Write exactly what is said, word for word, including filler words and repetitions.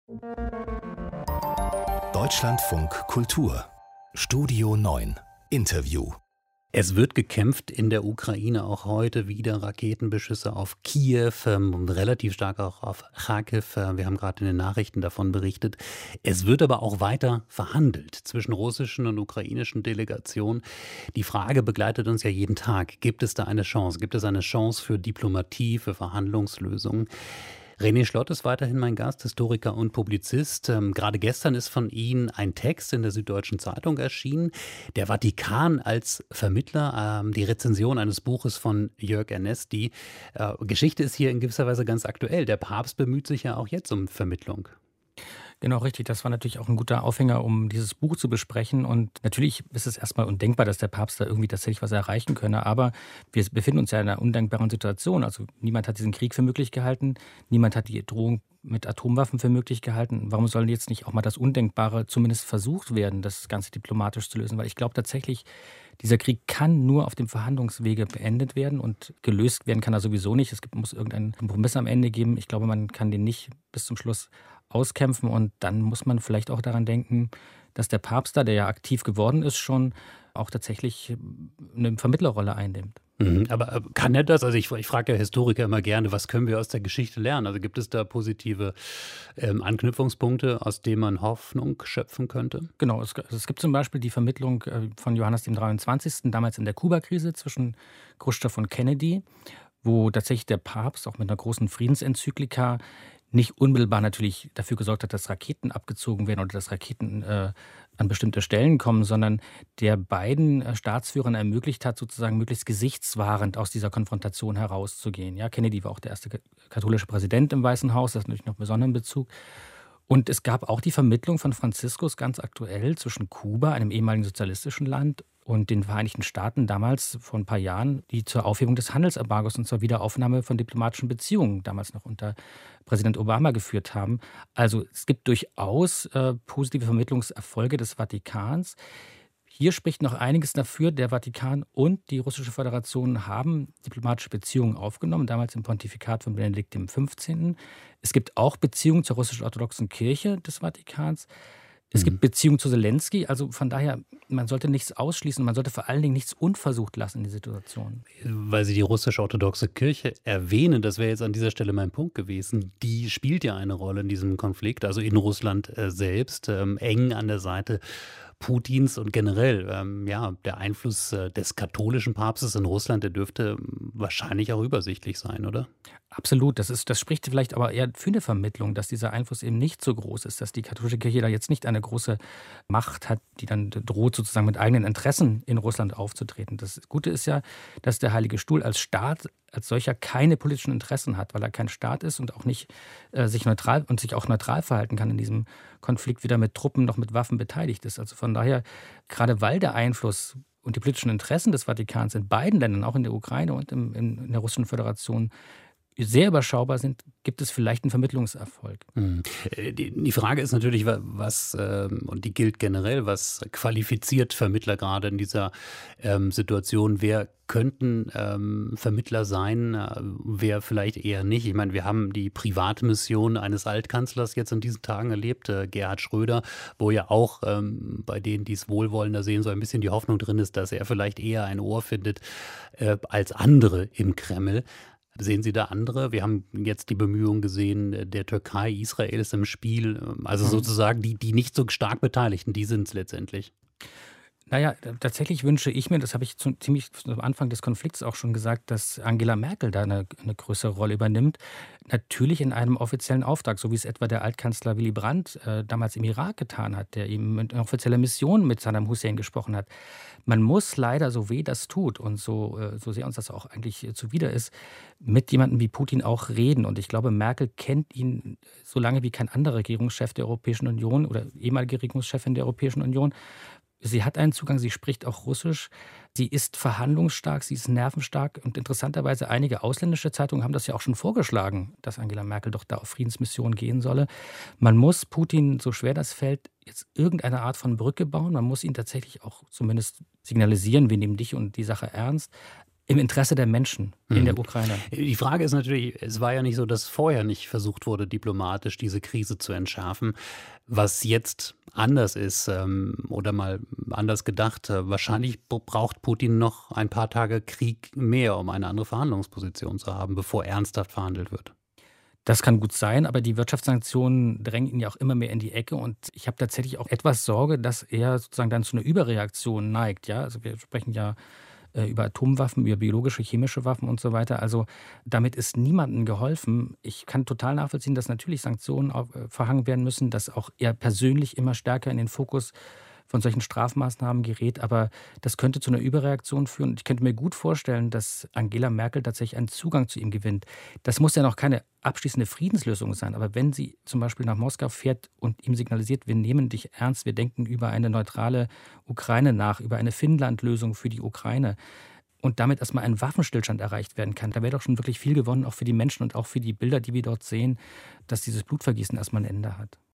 Deutschlandfunk Kultur Studio neun Interview. Es wird gekämpft in der Ukraine, auch heute wieder Raketenbeschüsse auf Kiew ähm, und relativ stark auch auf Charkiw. Äh, wir haben gerade in den Nachrichten davon berichtet. Es wird aber auch weiter verhandelt zwischen russischen und ukrainischen Delegationen. Die Frage begleitet uns ja jeden Tag. Gibt es da eine Chance? Gibt es eine Chance für Diplomatie, für Verhandlungslösungen? René Schlott ist weiterhin mein Gast, Historiker und Publizist. Ähm, gerade gestern ist von Ihnen ein Text in der Süddeutschen Zeitung erschienen. Der Vatikan als Vermittler, ähm, die Rezension eines Buches von Jörg Ernesti. Äh, Geschichte ist hier in gewisser Weise ganz aktuell. Der Papst bemüht sich ja auch jetzt um Vermittlung. Genau, richtig. Das war natürlich auch ein guter Aufhänger, um dieses Buch zu besprechen. Und natürlich ist es erstmal undenkbar, dass der Papst da irgendwie tatsächlich was erreichen könne. Aber wir befinden uns ja in einer undenkbaren Situation. Also niemand hat diesen Krieg für möglich gehalten. Niemand hat die Drohung mit Atomwaffen für möglich gehalten. Warum soll jetzt nicht auch mal das Undenkbare zumindest versucht werden, das Ganze diplomatisch zu lösen? Weil ich glaube tatsächlich, dieser Krieg kann nur auf dem Verhandlungswege beendet werden und gelöst werden kann er sowieso nicht. Es gibt, muss irgendeinen Kompromiss am Ende geben. Ich glaube, man kann den nicht bis zum Schluss auskämpfen und dann muss man vielleicht auch daran denken, dass der Papst da, der ja aktiv geworden ist, schon auch tatsächlich eine Vermittlerrolle einnimmt. Mhm, aber kann er das? Also ich, ich frage ja Historiker immer gerne, was können wir aus der Geschichte lernen? Also gibt es da positive ähm, Anknüpfungspunkte, aus denen man Hoffnung schöpfen könnte? Genau, es, es gibt zum Beispiel die Vermittlung äh, von Johannes dem dreiundzwanzigsten damals in der Kuba-Krise zwischen Khrushchev und Kennedy, wo tatsächlich der Papst auch mit einer großen Friedensenzyklika nicht unmittelbar natürlich dafür gesorgt hat, dass Raketen abgezogen werden oder dass Raketen äh, an bestimmte Stellen kommen, sondern der beiden äh, Staatsführern ermöglicht hat, sozusagen möglichst gesichtswahrend aus dieser Konfrontation herauszugehen. Ja, Kennedy war auch der erste katholische Präsident im Weißen Haus, das hat natürlich noch einen besonderen Bezug. Und es gab auch die Vermittlung von Franziskus ganz aktuell zwischen Kuba, einem ehemaligen sozialistischen Land, und den Vereinigten Staaten damals vor ein paar Jahren, die zur Aufhebung des Handelsembargos und zur Wiederaufnahme von diplomatischen Beziehungen damals noch unter Präsident Obama geführt haben. Also es gibt durchaus äh, positive Vermittlungserfolge des Vatikans. Hier spricht noch einiges dafür. Der Vatikan und die Russische Föderation haben diplomatische Beziehungen aufgenommen, damals im Pontifikat von Benedikt dem fünfzehnten. Es gibt auch Beziehungen zur russisch-orthodoxen Kirche des Vatikans. Es gibt Beziehungen zu Zelensky, also von daher, man sollte nichts ausschließen, man sollte vor allen Dingen nichts unversucht lassen in die Situation. Weil Sie die russisch-orthodoxe Kirche erwähnen, das wäre jetzt an dieser Stelle mein Punkt gewesen, die spielt ja eine Rolle in diesem Konflikt, also in Russland äh, selbst, ähm, eng an der Seite Putins und generell, ähm, ja, der Einfluss äh, des katholischen Papstes in Russland, der dürfte wahrscheinlich auch übersichtlich sein, oder? Absolut, das ist, das spricht vielleicht aber eher für eine Vermittlung, dass dieser Einfluss eben nicht so groß ist, dass die katholische Kirche da jetzt nicht eine große Macht hat, die dann droht, sozusagen mit eigenen Interessen in Russland aufzutreten. Das Gute ist ja, dass der Heilige Stuhl als Staat als solcher keine politischen Interessen hat, weil er kein Staat ist und auch nicht äh, sich neutral und sich auch neutral verhalten kann in diesem Konflikt, weder mit Truppen noch mit Waffen beteiligt ist. Also von daher, gerade weil der Einfluss und die politischen Interessen des Vatikans in beiden Ländern, auch in der Ukraine und im, in, in der Russischen Föderation, sehr überschaubar sind, gibt es vielleicht einen Vermittlungserfolg. Hm. Die Frage ist natürlich, was, und die gilt generell, was qualifiziert Vermittler gerade in dieser ähm, Situation? Wer könnten ähm, Vermittler sein, äh, wer vielleicht eher nicht? Ich meine, wir haben die Privatmission eines Altkanzlers jetzt in diesen Tagen erlebt, äh, Gerhard Schröder, wo ja auch ähm, bei denen, die es wohlwollender sehen, so ein bisschen die Hoffnung drin ist, dass er vielleicht eher ein Ohr findet äh, als andere im Kreml. Sehen Sie da andere? Wir haben jetzt die Bemühungen gesehen, der Türkei, Israel ist im Spiel. Also sozusagen die, die nicht so stark Beteiligten, die sind es letztendlich. Naja, tatsächlich wünsche ich mir, das habe ich zu, ziemlich am Anfang des Konflikts auch schon gesagt, dass Angela Merkel da eine, eine größere Rolle übernimmt. Natürlich in einem offiziellen Auftrag, so wie es etwa der Altkanzler Willy Brandt äh, damals im Irak getan hat, der eben mit einer offiziellen Mission mit Saddam Hussein gesprochen hat. Man muss leider, so weh das tut und so, äh, so sehr uns das auch eigentlich äh, zuwider ist, mit jemandem wie Putin auch reden. Und ich glaube, Merkel kennt ihn so lange wie kein anderer Regierungschef der Europäischen Union oder ehemalige Regierungschefin der Europäischen Union. Sie hat einen Zugang, sie spricht auch Russisch, sie ist verhandlungsstark, sie ist nervenstark und interessanterweise einige ausländische Zeitungen haben das ja auch schon vorgeschlagen, dass Angela Merkel doch da auf Friedensmission gehen solle. Man muss Putin, so schwer das fällt, jetzt irgendeine Art von Brücke bauen, man muss ihn tatsächlich auch zumindest signalisieren, wir nehmen dich und die Sache ernst. im Interesse der Menschen in der Ukraine. Die Frage ist natürlich, es war ja nicht so, dass vorher nicht versucht wurde, diplomatisch diese Krise zu entschärfen. Was jetzt anders ist ähm, oder mal anders gedacht, äh, wahrscheinlich braucht Putin noch ein paar Tage Krieg mehr, um eine andere Verhandlungsposition zu haben, bevor ernsthaft verhandelt wird. Das kann gut sein, aber die Wirtschaftssanktionen drängen ihn ja auch immer mehr in die Ecke. Und ich habe tatsächlich auch etwas Sorge, dass er sozusagen dann zu einer Überreaktion neigt. Ja, also wir sprechen ja äh, über Atomwaffen, über biologische, chemische Waffen und so weiter. Also damit ist niemandem geholfen. Ich kann total nachvollziehen, dass natürlich Sanktionen auf, äh, verhangen werden müssen, dass auch er persönlich immer stärker in den Fokus von solchen Strafmaßnahmen gerät, aber das könnte zu einer Überreaktion führen. Ich könnte mir gut vorstellen, dass Angela Merkel tatsächlich einen Zugang zu ihm gewinnt. Das muss ja noch keine abschließende Friedenslösung sein, aber wenn sie zum Beispiel nach Moskau fährt und ihm signalisiert, wir nehmen dich ernst, wir denken über eine neutrale Ukraine nach, über eine Finnland-Lösung für die Ukraine und damit erstmal ein Waffenstillstand erreicht werden kann, da wäre doch schon wirklich viel gewonnen, auch für die Menschen und auch für die Bilder, die wir dort sehen, dass dieses Blutvergießen erstmal ein Ende hat.